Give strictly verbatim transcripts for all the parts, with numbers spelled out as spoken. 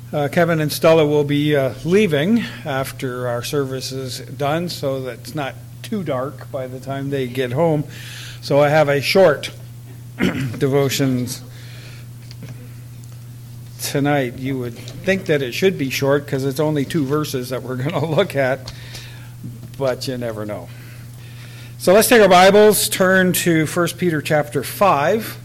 Uh, Kevin and Stella will be uh, leaving after our service is done, so that it's not too dark by the time they get home. So I have a short devotions tonight. You would think that it should be short because it's only two verses that we're going to look at, but you never know. So let's take our Bibles, turn to First Peter chapter five.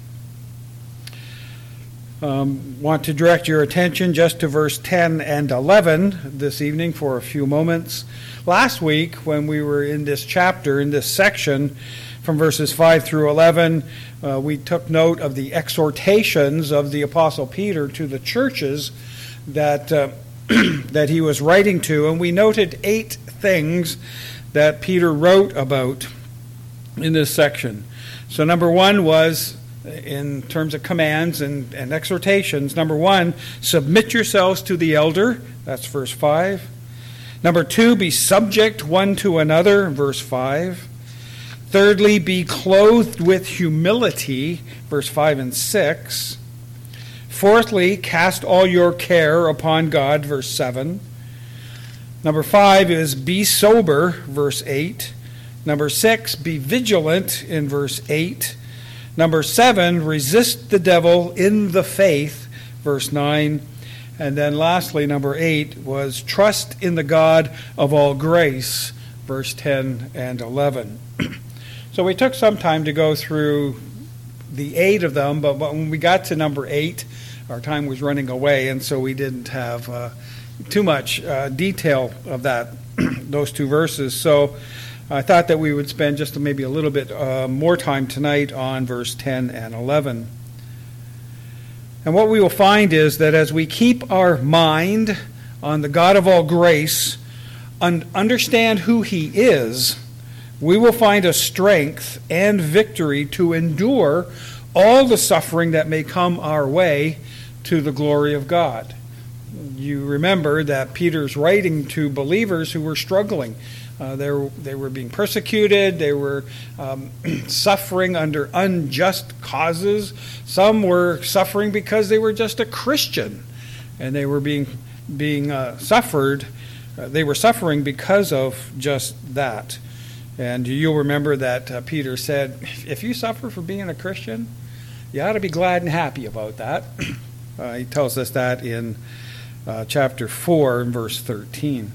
Um, want to direct your attention just to verse ten and eleven this evening for a few moments. Last week, when we were in this chapter, in this section, from verses five through eleven, uh, we took note of the exhortations of the Apostle Peter to the churches that uh, that he was writing to, and we noted eight things that Peter wrote about in this section. So number one was, in terms of commands and, and exhortations, number one, submit yourselves to the elder. That's verse five. Number two, be subject one to another. Verse five. Thirdly, be clothed with humility. Verse five and six. Fourthly, cast all your care upon God. Verse seven. Number five is be sober. Verse eight. Number six, be vigilant. In verse eight. Number seven, resist the devil in the faith, verse nine. And then lastly, number eight was trust in the God of all grace, verse ten and eleven. So we took some time to go through the eight of them, but when we got to number eight, our time was running away, and so we didn't have uh, too much uh, detail of that, those two verses. So I thought that we would spend just maybe a little bit uh, more time tonight on verse ten and eleven. And what we will find is that as we keep our mind on the God of all grace and understand who He is, we will find a strength and victory to endure all the suffering that may come our way to the glory of God. You remember that Peter's writing to believers who were struggling. Uh, they, were, they were being persecuted. They were um, suffering under unjust causes. Some were suffering because they were just a Christian, and they were being being uh, suffered. Uh, they were suffering because of just that. And you'll remember that uh, Peter said, "If you suffer for being a Christian, you ought to be glad and happy about that." Uh, he tells us that in uh, chapter four, and verse thirteen.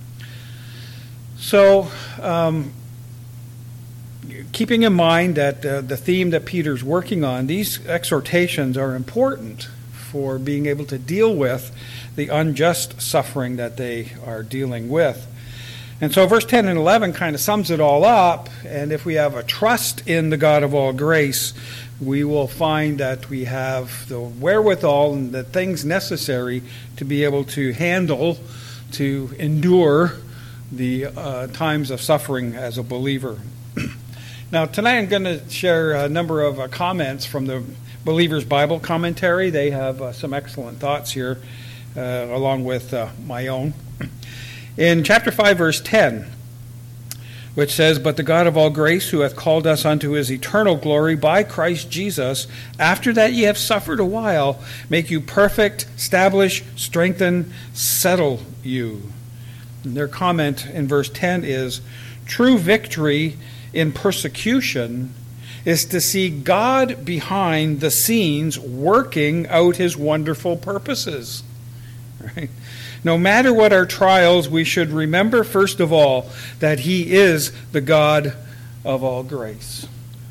So, um, keeping in mind that uh, the theme that Peter's working on, these exhortations are important for being able to deal with the unjust suffering that they are dealing with. And so verse ten and eleven kind of sums it all up, and if we have a trust in the God of all grace, we will find that we have the wherewithal and the things necessary to be able to handle, to endure the uh, times of suffering as a believer. Now, tonight I'm going to share a number of uh, comments from the Believer's Bible Commentary. They have uh, some excellent thoughts here, uh, along with uh, my own. In chapter five, verse ten, which says, "But the God of all grace, who hath called us unto his eternal glory by Christ Jesus, after that ye have suffered a while, make you perfect, establish, strengthen, settle you." And their comment in verse ten is, true victory in persecution is to see God behind the scenes working out his wonderful purposes. Right? No matter what our trials, we should remember first of all that he is the God of all grace.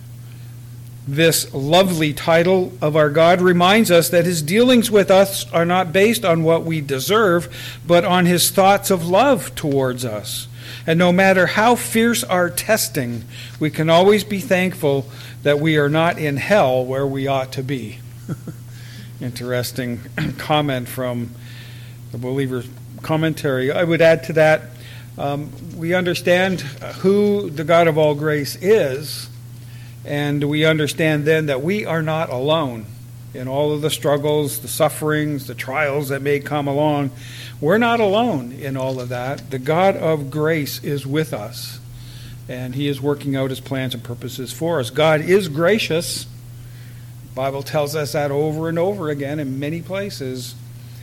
This lovely title of our God reminds us that his dealings with us are not based on what we deserve, but on his thoughts of love towards us. And no matter how fierce our testing, we can always be thankful that we are not in hell where we ought to be. Interesting comment from the Believer's Commentary. I would add to that, um, we understand who the God of all grace is, and we understand then that we are not alone in all of the struggles, the sufferings, the trials that may come along. We're not alone in all of that. The God of grace is with us, and he is working out his plans and purposes for us. God is gracious. The Bible tells us that over and over again in many places.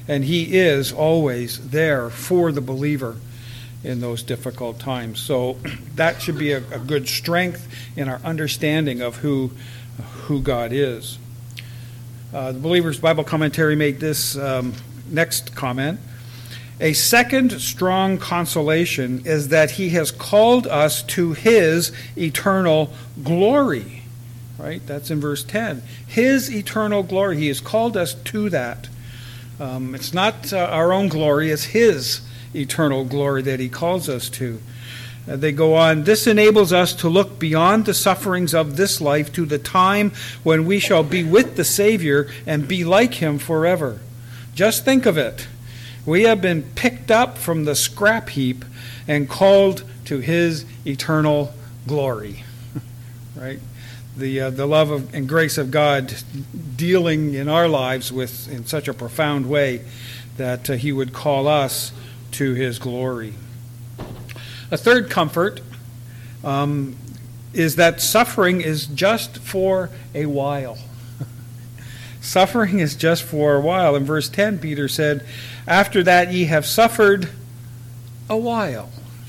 And he is always there for the believer in those difficult times. So that should be a, a good strength in our understanding of who, who God is. Uh, the Believer's Bible Commentary made this um, next comment. A second strong consolation is that he has called us to his eternal glory. Right? That's in verse ten. His eternal glory. He has called us to that. Um, it's not uh, our own glory, it's his eternal glory that he calls us to. Uh, they go on, this enables us to look beyond the sufferings of this life to the time when we shall be with the Savior and be like him forever. Just think of it. We have been picked up from the scrap heap and called to his eternal glory. Right? The uh, the love of, and grace of God dealing in our lives with in such a profound way that uh, he would call us to his glory. A third comfort um, is that suffering is just for a while. Suffering is just for a while. In verse ten, Peter said, after that ye have suffered a while.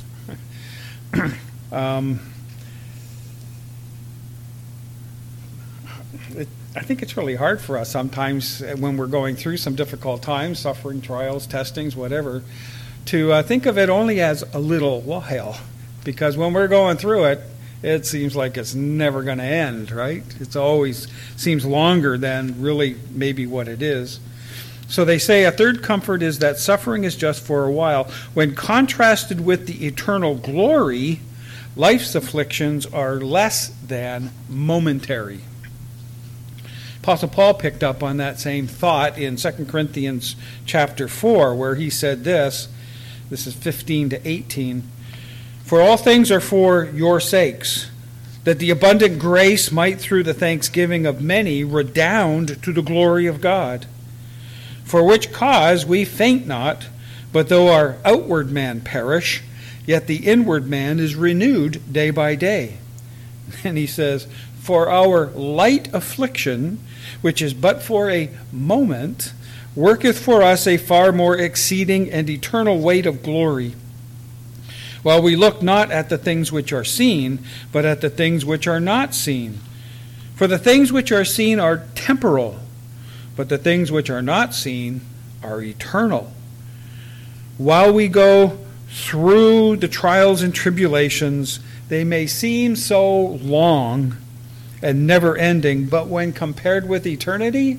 um, it, I think it's really hard for us sometimes when we're going through some difficult times, suffering, trials, testings, whatever, to uh, think of it only as a little while. Because when we're going through it, it seems like it's never going to end, right? It's always seems longer than really maybe what it is. So they say a third comfort is that suffering is just for a while. When contrasted with the eternal glory, life's afflictions are less than momentary. Apostle Paul picked up on that same thought in Second Corinthians chapter four, where he said this, this is fifteen to eighteen, for all things are for your sakes, that the abundant grace might through the thanksgiving of many redound to the glory of God. For which cause we faint not, but though our outward man perish, yet the inward man is renewed day by day. And he says, for our light affliction, which is but for a moment, worketh for us a far more exceeding and eternal weight of glory. While we look not at the things which are seen, but at the things which are not seen. For the things which are seen are temporal, but the things which are not seen are eternal. While we go through the trials and tribulations, they may seem so long and never ending, but when compared with eternity,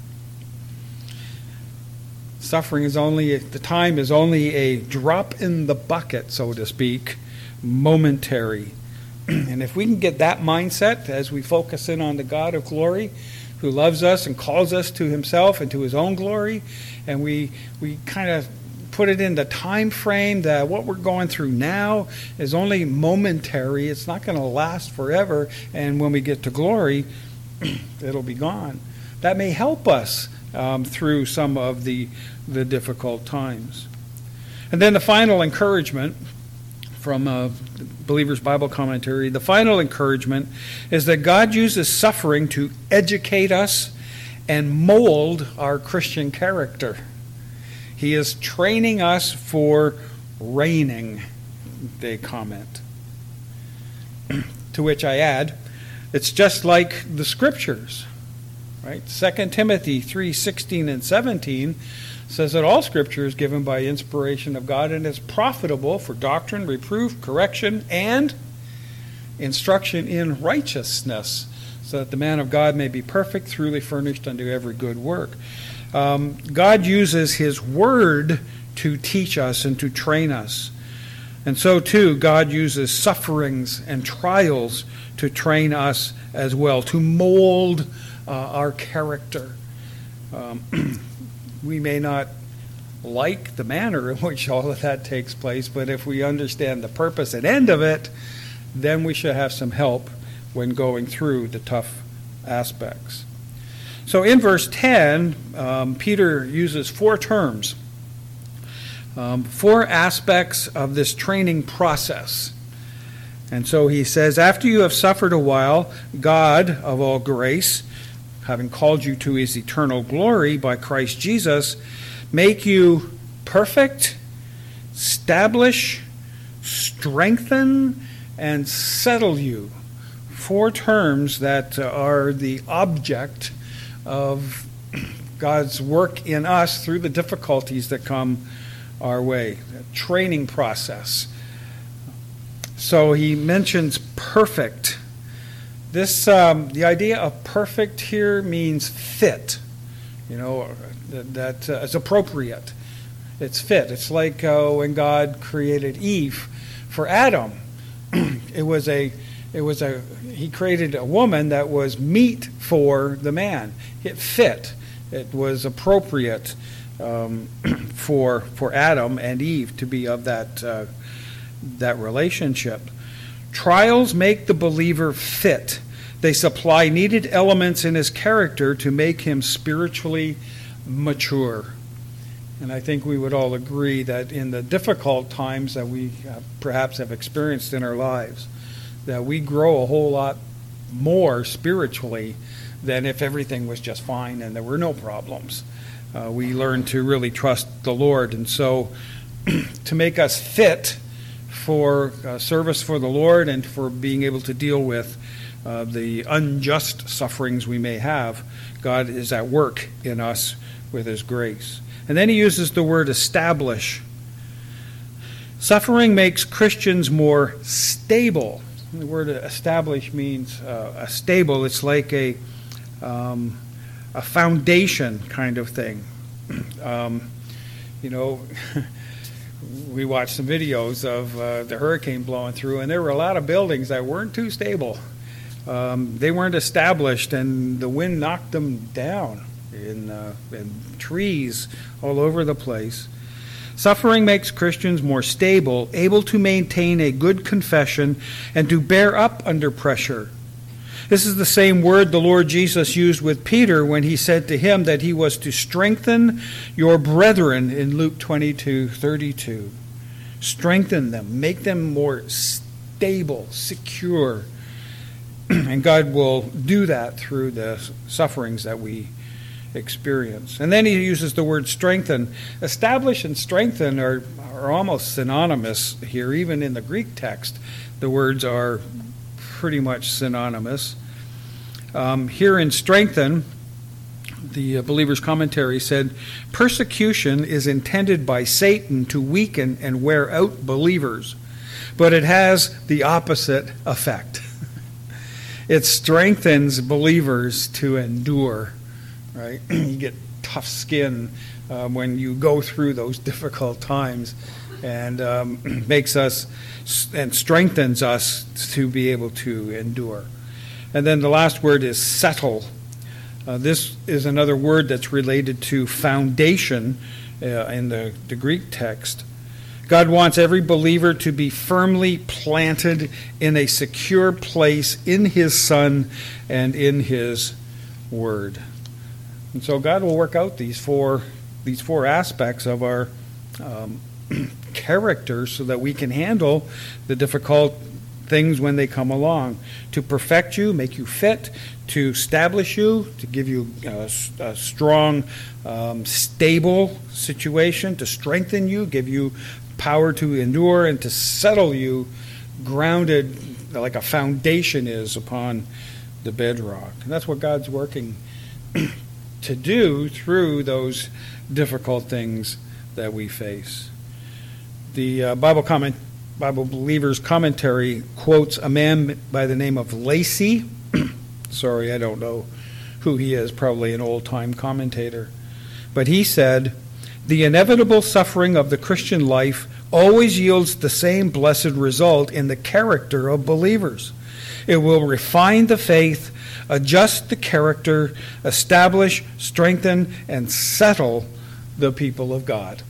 suffering is only, the time is only a drop in the bucket, so to speak, momentary. And if we can get that mindset as we focus in on the God of glory, who loves us and calls us to himself and to his own glory, and we we kind of put it in the time frame that what we're going through now is only momentary. It's not going to last forever, and when we get to glory, it'll be gone. That may help us um, through some of the the difficult times. And then the final encouragement from uh, Believer's Bible Commentary, the final encouragement is that God uses suffering to educate us and mold our Christian character. He is training us for reigning, they comment. To which I add, it's just like the Scriptures, right? Second Timothy three sixteen and seventeen says that all Scripture is given by inspiration of God and is profitable for doctrine, reproof, correction, and instruction in righteousness, so that the man of God may be perfect, thoroughly furnished unto every good work. Um, God uses his word to teach us and to train us. And so too, God uses sufferings and trials to train us as well, to mold uh, our character. Um, we may not like the manner in which all of that takes place, but if we understand the purpose and end of it, then we should have some help when going through the tough aspects. So in verse ten, um, Peter uses four terms, um, four aspects of this training process. And so he says, after you have suffered a while, God of all grace, having called you to his eternal glory by Christ Jesus, make you perfect, establish, strengthen, and settle you. Four terms that are the object of God's work in us through the difficulties that come our way. A training process. So he mentions perfect. This, um, the idea of perfect here means fit. You know, that, that uh, is appropriate. It's fit. It's like uh, when God created Eve for Adam. it was a, it was a. He created a woman that was meet for the man. It fit. It was appropriate um, for for Adam and Eve to be of that uh, that relationship. Trials make the believer fit. They supply needed elements in his character to make him spiritually mature. And I think we would all agree that in the difficult times that we uh, perhaps have experienced in our lives, that we grow a whole lot more spiritually than if everything was just fine and there were no problems. Uh, we learn to really trust the Lord. And so to make us fit for uh, service for the Lord and for being able to deal with uh, the unjust sufferings we may have, God is at work in us with his grace. And then he uses the word establish. Suffering makes Christians more stable. The word establish means uh, a stable. It's like a um, a foundation kind of thing. Um, you know, we watched some videos of uh, the hurricane blowing through, and there were a lot of buildings that weren't too stable. Um, they weren't established, and the wind knocked them down in, uh, in trees all over the place. Suffering makes Christians more stable, able to maintain a good confession, and to bear up under pressure. This is the same word the Lord Jesus used with Peter when he said to him that he was to strengthen your brethren in Luke twenty-two thirty-two. Strengthen them, make them more stable, secure. And God will do that through the sufferings that we experience. And then he uses the word strengthen. Establish and strengthen are, are almost synonymous here, even in the Greek text. The words are pretty much synonymous. Um, here in strengthen, the uh, Believer's Commentary said, persecution is intended by Satan to weaken and wear out believers, but it has the opposite effect. It strengthens believers to endure, right? You get tough skin uh, when you go through those difficult times, and um, makes us and strengthens us to be able to endure. And then the last word is settle. Uh, this is another word that's related to foundation uh, in the, the Greek text. God wants every believer to be firmly planted in a secure place in his Son and in his Word. And so God will work out these four these four aspects of our um, character so that we can handle the difficult things when they come along. To perfect you, make you fit, to establish you, to give you a, a strong, um, stable situation, to strengthen you, give you power to endure, and to settle you grounded like a foundation is upon the bedrock. And that's what God's working to do through those difficult things that we face. The uh, Bible comment, Bible Believer's Commentary quotes a man by the name of Lacey. Sorry, I don't know who he is, probably an old-time commentator. But he said, the inevitable suffering of the Christian life always yields the same blessed result in the character of believers. It will refine the faith, adjust the character, establish, strengthen, and settle the people of God.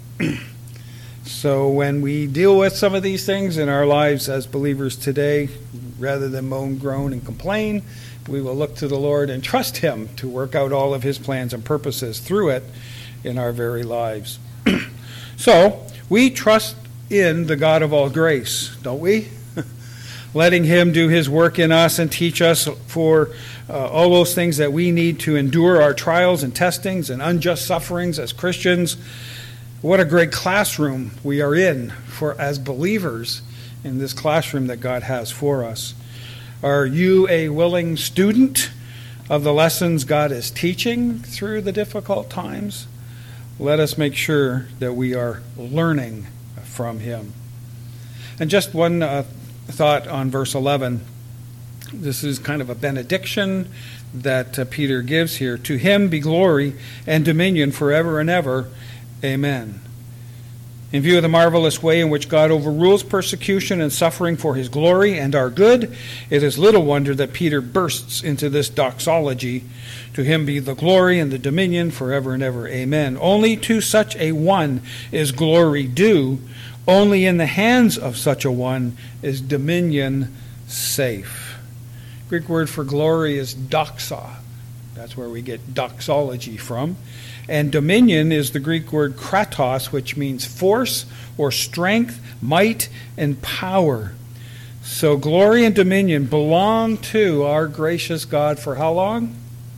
So when we deal with some of these things in our lives as believers today, rather than moan, groan, and complain, we will look to the Lord and trust him to work out all of his plans and purposes through it in our very lives. So we trust in the God of all grace, don't we? Letting him do his work in us and teach us for uh, all those things that we need to endure our trials and testings and unjust sufferings as Christians. What a great classroom we are in for as believers in this classroom that God has for us. Are you a willing student of the lessons God is teaching through the difficult times? Let us make sure that we are learning from him. And just one uh, thought on verse eleven. This is kind of a benediction that uh, Peter gives here. To him be glory and dominion forever and ever. Amen. In view of the marvelous way in which God overrules persecution and suffering for his glory and our good, it is little wonder that Peter bursts into this doxology. To him be the glory and the dominion forever and ever. Amen. Only to such a one is glory due. Only in the hands of such a one is dominion safe. Greek word for glory is doxa. That's where we get doxology from. And dominion is the Greek word kratos, which means force or strength, might, and power. So glory and dominion belong to our gracious God for how long?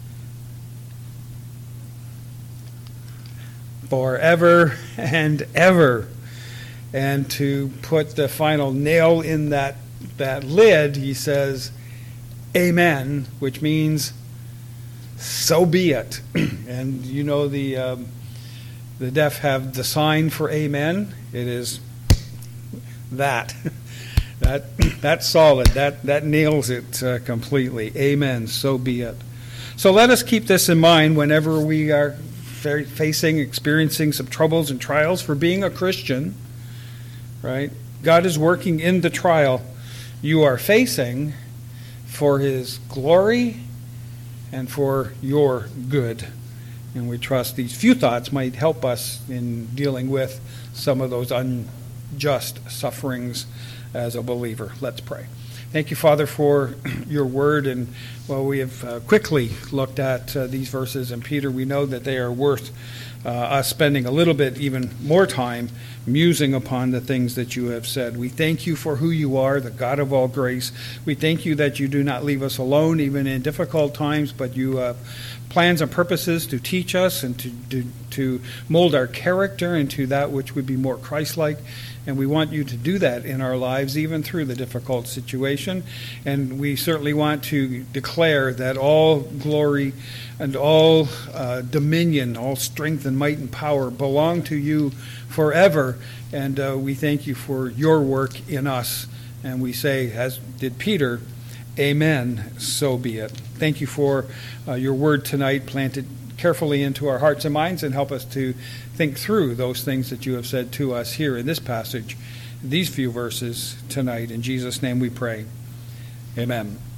Forever and ever. And to put the final nail in that, that lid, he says, Amen, which means so be it. And you know the um, the deaf have the sign for amen. It is that. that that's solid. That that nails it uh, completely. Amen, so be it. So let us keep this in mind whenever we are facing, experiencing some troubles and trials for being a Christian. Right? God is working in the trial you are facing for his glory and for your good. And we trust these few thoughts might help us in dealing with some of those unjust sufferings as a believer. Let's pray. Thank you, Father, for your word. And while we have uh, quickly looked at uh, these verses in Peter, we know that they are worth uh, us spending a little bit even more time musing upon the things that you have said. We thank you for who you are, the God of all grace. We thank you that you do not leave us alone even in difficult times, but you have plans and purposes to teach us and to, to, to mold our character into that which would be more Christ-like. And we want you to do that in our lives, even through the difficult situation. And we certainly want to declare that all glory and all uh, dominion, all strength and might and power belong to you forever. And uh, we thank you for your work in us. And we say, as did Peter, amen, so be it. Thank you for uh, your word tonight, planted carefully into our hearts and minds, and help us to think through those things that you have said to us here in this passage, these few verses tonight. In Jesus' name we pray. Amen.